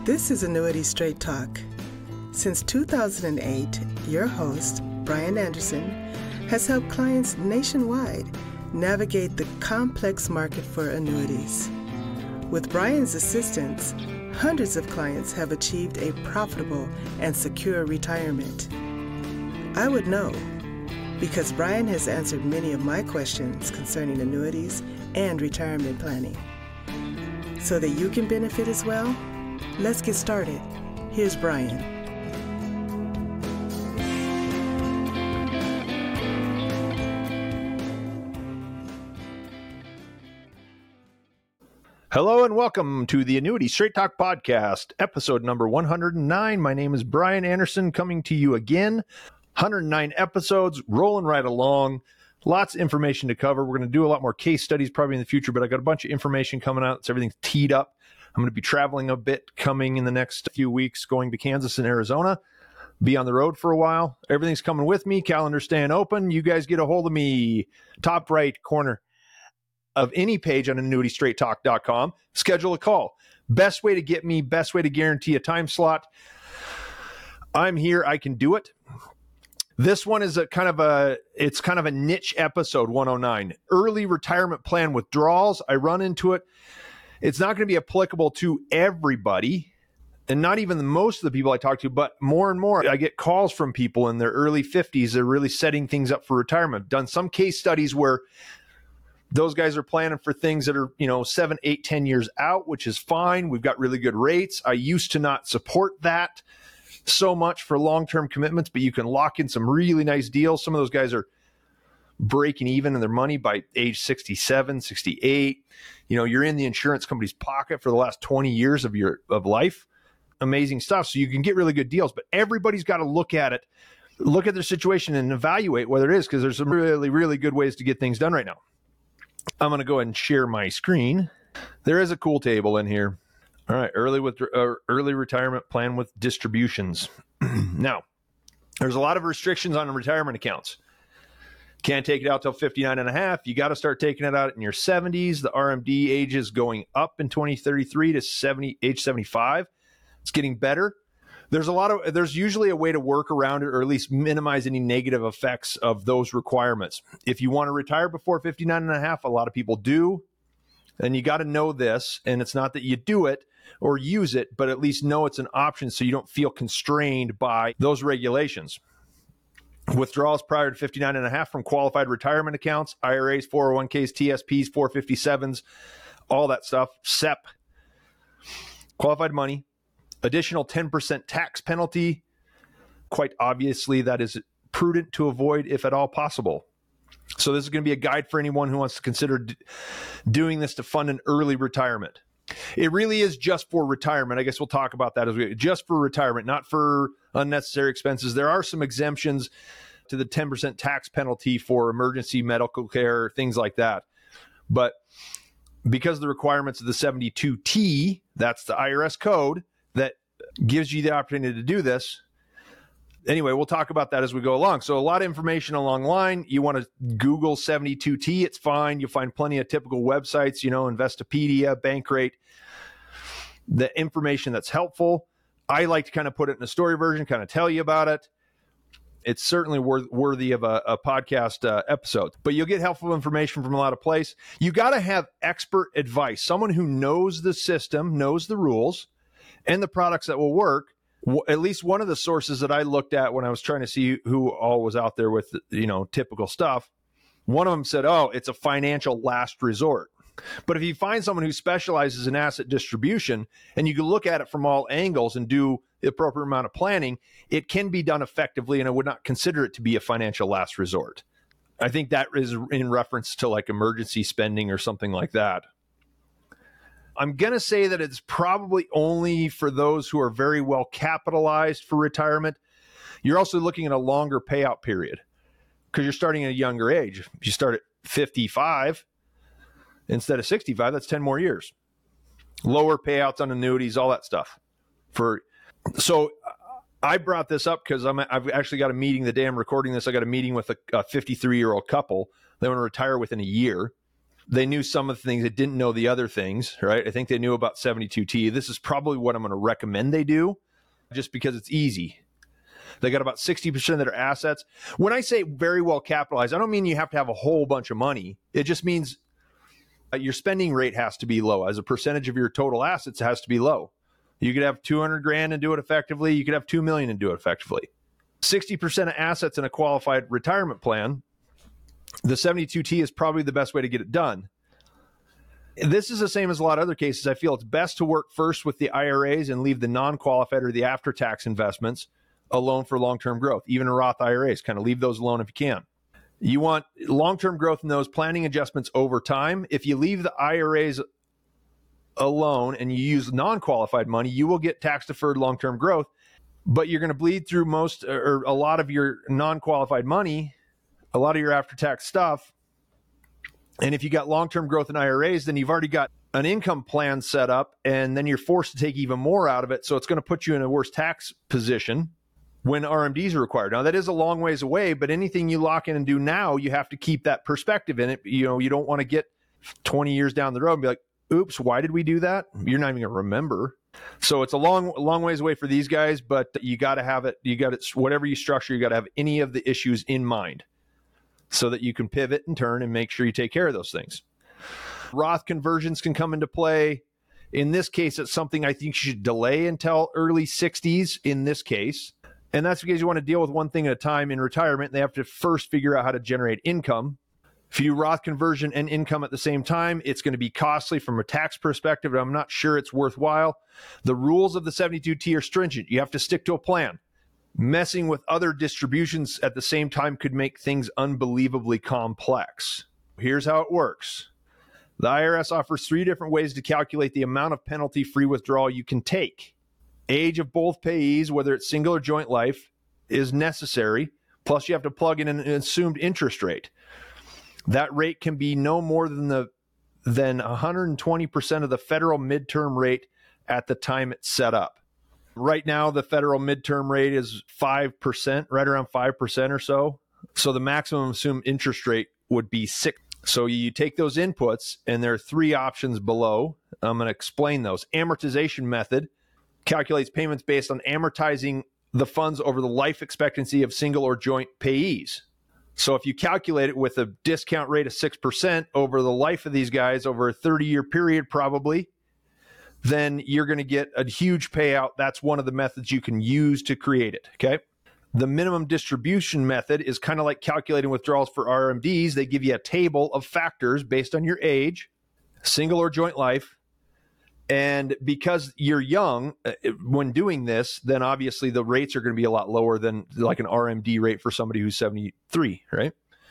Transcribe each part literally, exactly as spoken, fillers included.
This is Annuity Straight Talk. Since two thousand eight, your host, Brian Anderson, has helped clients nationwide navigate the complex market for annuities. With Brian's assistance, hundreds of clients have achieved a profitable and secure retirement. I would know, because Brian has answered many of my questions concerning annuities and retirement planning. So that you can benefit as well, let's get started. Here's Brian. Hello and welcome to the Annuity Straight Talk Podcast, episode number one hundred nine. My name is Brian Anderson, coming to you again. one hundred nine episodes, rolling right along. Lots of information to cover. We're going to do a lot more case studies probably in the future, but I got a bunch of information coming out. So everything's teed up. I'm going to be traveling a bit coming in the next few weeks, going to Kansas and Arizona. Be on the road for a while. Everything's coming with me. Calendar staying open. You guys get a hold of me. Top right corner of any page on annuity straight talk dot com. Schedule a call. Best way to get me, best way to guarantee a time slot. I'm here. I can do it. This one is a kind of a, it's kind of a niche episode, one oh nine. Early retirement plan withdrawals. I run into it. It's not going to be applicable to everybody, and not even the most of the people I talk to, but more and more I get calls from people in their early fifties. They're really setting things up for retirement. I've done some case studies where those guys are planning for things that are, you know, seven, eight, ten years out, which is fine. We've got really good rates. I used to not support that so much for long-term commitments, but you can lock in some really nice deals. Some of those guys are breaking even in their money by age sixty-seven, sixty-eight. You know, you're in the insurance company's pocket for the last twenty years of your of life. Amazing stuff. So you can get really good deals, but everybody's got to look at it, look at their situation and evaluate whether it is, because there's some really, really good ways to get things done right now. I'm going to go ahead and share my screen. There is a cool table in here. All right, early with uh, early retirement plan with distributions. Now, there's a lot of restrictions on retirement accounts. Can't take it out till fifty-nine and a half. You got to start taking it out in your seventies. The R M D age is going up in twenty thirty-three to seventy, age seventy-five. It's getting better. There's a lot of, there's usually a way to work around it, or at least minimize any negative effects of those requirements. If you want to retire before fifty-nine and a half, a lot of people do. And you got to know this. And it's not that you do it or use it, but at least know it's an option so you don't feel constrained by those regulations. Withdrawals prior to fifty-nine and a half from qualified retirement accounts, I R As, four oh one Ks, T S Ps, four fifty-sevens, all that stuff, S E P, qualified money, additional ten percent tax penalty. Quite obviously, that is prudent to avoid if at all possible. So this is going to be a guide for anyone who wants to consider d- doing this to fund an early retirement. It really is just for retirement. I guess we'll talk about that as we just for retirement, not for unnecessary expenses. There are some exemptions to the ten percent tax penalty for emergency medical care, things like that. But because of the requirements of the seventy-two T, that's the I R S code that gives you the opportunity to do this. Anyway, we'll talk about that as we go along. So a lot of information along the line. You want to Google seventy-two T, it's fine. You'll find plenty of typical websites, you know, Investopedia, Bankrate, the information that's helpful. I like to kind of put it in a story version, kind of tell you about it. It's certainly worth, worthy of a, a podcast uh, episode, but you'll get helpful information from a lot of places. You got to have expert advice, someone who knows the system, knows the rules, and the products that will work. At least one of the sources that I looked at when I was trying to see who all was out there with, you know, typical stuff, one of them said, oh, it's a financial last resort. But if you find someone who specializes in asset distribution and you can look at it from all angles and do the appropriate amount of planning, it can be done effectively, and I would not consider it to be a financial last resort. I think that is in reference to like emergency spending or something like that. I'm going to say that it's probably only for those who are very well capitalized for retirement. You're also looking at a longer payout period because you're starting at a younger age. If you start at fifty-five instead of sixty-five, that's ten more years. Lower payouts on annuities, all that stuff. For So I brought this up because I'm I've actually got a meeting the day I'm recording this. I got a meeting with a, a fifty-three-year-old couple. They want to retire within a year. They knew some of the things. They didn't know the other things, right? I think they knew about seventy-two T. This is probably what I'm going to recommend they do, just because it's easy. They got about sixty percent of their assets. When I say very well capitalized, I don't mean you have to have a whole bunch of money. It just means your spending rate has to be low. As a percentage of your total assets, it has to be low. You could have two hundred grand and do it effectively. You could have two million and do it effectively. sixty percent of assets in a qualified retirement plan. The seventy-two T is probably the best way to get it done. This is the same as a lot of other cases. I feel it's best to work first with the I R As and leave the non-qualified or the after-tax investments alone for long-term growth. Even Roth I R As, kind of leave those alone if you can. You want long-term growth in those planning adjustments over time. If you leave the I R As alone and you use non-qualified money, you will get tax-deferred long-term growth, but you're going to bleed through most or a lot of your non-qualified money, a lot of your after-tax stuff. And if you got long-term growth in I R As, then you've already got an income plan set up, and then you're forced to take even more out of it. So it's going to put you in a worse tax position when R M Ds are required. Now, that is a long ways away, but anything you lock in and do now, you have to keep that perspective in it. You know, you don't want to get twenty years down the road and be like, oops, why did we do that? You're not even going to remember. So it's a long, long ways away for these guys, but you got to have it. You got it. Whatever you structure, you got to have any of the issues in mind so that you can pivot and turn and make sure you take care of those things. Roth conversions can come into play. In this case, it's something I think you should delay until early sixties in this case. And that's because you want to deal with one thing at a time in retirement. They have to first figure out how to generate income. If you do Roth conversion and income at the same time, it's going to be costly from a tax perspective, and I'm not sure it's worthwhile. The rules of the seventy-two T are stringent. You have to stick to a plan. Messing with other distributions at the same time could make things unbelievably complex. Here's how it works. The I R S offers three different ways to calculate the amount of penalty-free withdrawal you can take. Age of both payees, whether it's single or joint life, is necessary. Plus, you have to plug in an assumed interest rate. That rate can be no more than the than one hundred twenty percent of the federal midterm rate at the time it's set up. Right now, the federal midterm rate is five percent, right around five percent or so. So the maximum assumed interest rate would be six. So you take those inputs, and there are three options below. I'm going to explain those. Amortization method calculates payments based on amortizing the funds over the life expectancy of single or joint payees. So if you calculate it with a discount rate of six percent over the life of these guys over a thirty-year period probably, then you're going to get a huge payout. That's one of the methods you can use to create it, okay? The minimum distribution method is kind of like calculating withdrawals for R M Ds. They give you a table of factors based on your age, single or joint life. And because you're young when doing this, then obviously the rates are going to be a lot lower than like an R M D rate for somebody who's seventy-three, right?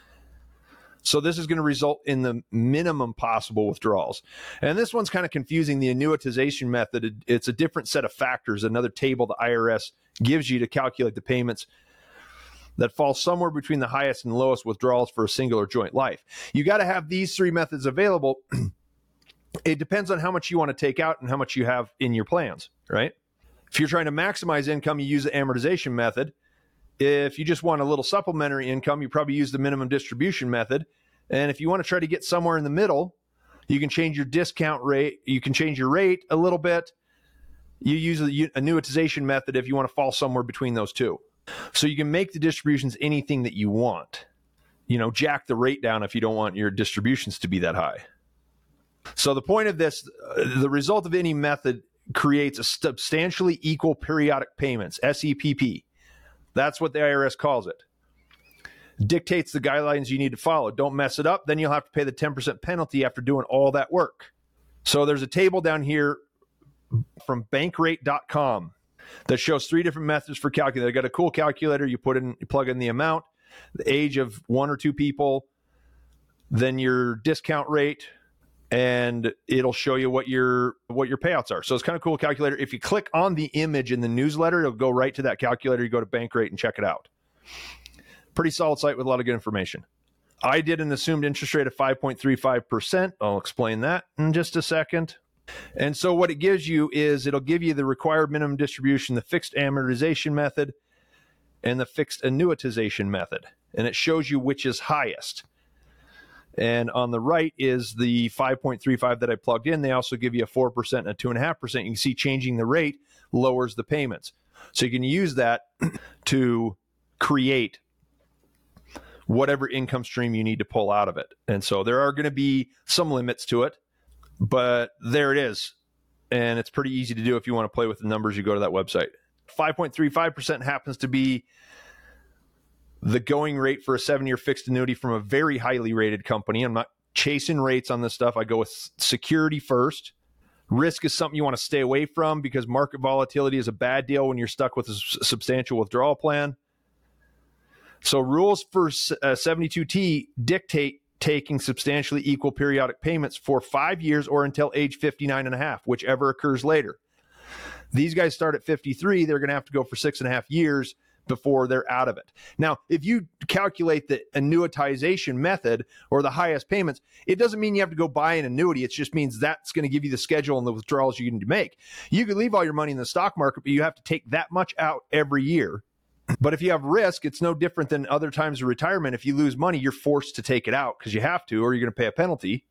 So this is going to result in the minimum possible withdrawals. And this one's kind of confusing. The annuitization method, it's a different set of factors, another table the I R S gives you to calculate the payments that fall somewhere between the highest and lowest withdrawals for a single or joint life. You got to have these three methods available. It depends on how much you want to take out and how much you have in your plans, right? If you're trying to maximize income, you use the amortization method. If you just want a little supplementary income, you probably use the minimum distribution method. And if you want to try to get somewhere in the middle, you can change your discount rate. You can change your rate a little bit. You use the annuitization method if you want to fall somewhere between those two. So you can make the distributions anything that you want. You know, jack the rate down if you don't want your distributions to be that high. So the point of this, uh, the result of any method creates a substantially equal periodic payments, S E P P. That's what the I R S calls it. Dictates the guidelines you need to follow. Don't mess it up, then you'll have to pay the ten percent penalty after doing all that work. So there's a table down here from bankrate dot com that shows three different methods for calculating. They got a cool calculator. You put in, you plug in the amount, the age of one or two people, then your discount rate, and it'll show you what your what your payouts are. So it's kind of cool calculator. If you click on the image in the newsletter, it'll go right to that calculator. You go to Bankrate and check it out. Pretty solid site with a lot of good information. I did an assumed interest rate of five point three five percent. I'll explain that in just a second. And so what it gives you is it'll give you the required minimum distribution, the fixed amortization method, and the fixed annuitization method. And it shows you which is highest. And on the right is the five point three five that I plugged in. They also give you a four percent and a two point five percent. You can see changing the rate lowers the payments. So you can use that to create whatever income stream you need to pull out of it. And so there are going to be some limits to it, but there it is. And it's pretty easy to do if you want to play with the numbers. You go to that website. five point three five percent happens to be the going rate for a seven-year fixed annuity from a very highly rated company. I'm not chasing rates on this stuff. I go with security first. Risk is something you want to stay away from because market volatility is a bad deal when you're stuck with a substantial withdrawal plan. So rules for uh, seventy-two T dictate taking substantially equal periodic payments for five years or until age fifty-nine and a half, whichever occurs later. These guys start at fifty-three. They're going to have to go for six and a half years before they're out of it. Now, if you calculate the annuitization method or the highest payments, it doesn't mean you have to go buy an annuity. It just means that's going to give you the schedule and the withdrawals you need to make. You could leave all your money in the stock market, but you have to take that much out every year. But if you have risk, it's no different than other times of retirement. If you lose money, you're forced to take it out because you have to, or you're going to pay a penalty.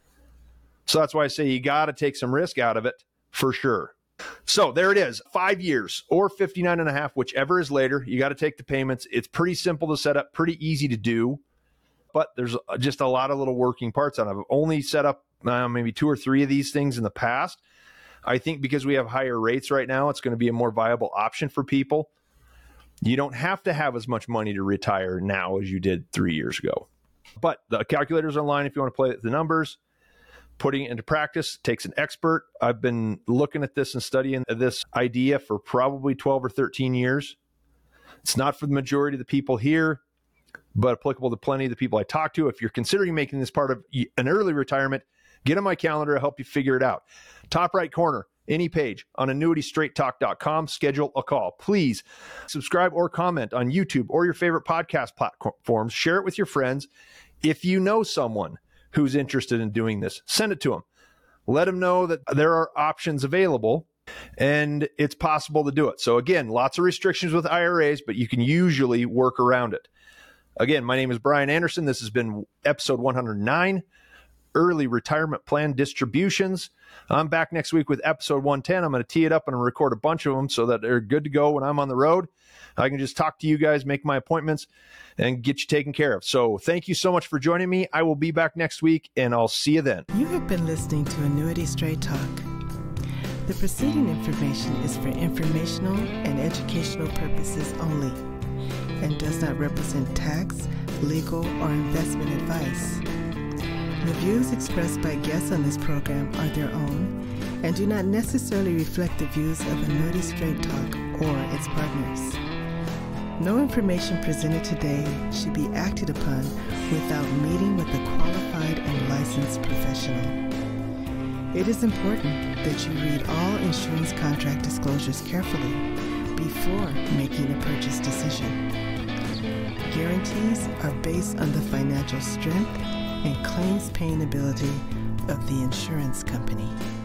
So that's why I say you got to take some risk out of it for sure. So there it is, five years or fifty-nine and a half, whichever is later. You got to take the payments. It's pretty simple to set up, pretty easy to do, but there's just a lot of little working parts on it. I've only set up uh, maybe two or three of these things in the past. I think because we have higher rates right now, it's going to be a more viable option for people. You don't have to have as much money to retire now as you did three years ago. But the calculator's online if you want to play the numbers. Putting it into practice takes an expert. I've been looking at this and studying this idea for probably twelve or thirteen years. It's not for the majority of the people here, but applicable to plenty of the people I talk to. If you're considering making this part of an early retirement, get on my calendar to help you figure it out. Top right corner, any page on annuity straight talk dot com, schedule a call. Please subscribe or comment on YouTube or your favorite podcast platforms. Share it with your friends. If you know someone who's interested in doing this, send it to them. Let them know that there are options available and it's possible to do it. So again, lots of restrictions with I R As, but you can usually work around it. Again, my name is Brian Anderson. This has been episode one hundred nine, Early Retirement Plan Distributions. I'm back next week with episode one ten. I'm going to tee it up and record a bunch of them so that they're good to go when I'm on the road. I can just talk to you guys, make my appointments, and get you taken care of. So thank you so much for joining me. I will be back next week, and I'll see you then. You have been listening to Annuity Straight Talk. The preceding information is for informational and educational purposes only and does not represent tax, legal, or investment advice. The views expressed by guests on this program are their own and do not necessarily reflect the views of Annuity Straight Talk or its partners. No information presented today should be acted upon without meeting with a qualified and licensed professional. It is important that you read all insurance contract disclosures carefully before making a purchase decision. Guarantees are based on the financial strength and claims paying ability of the insurance company.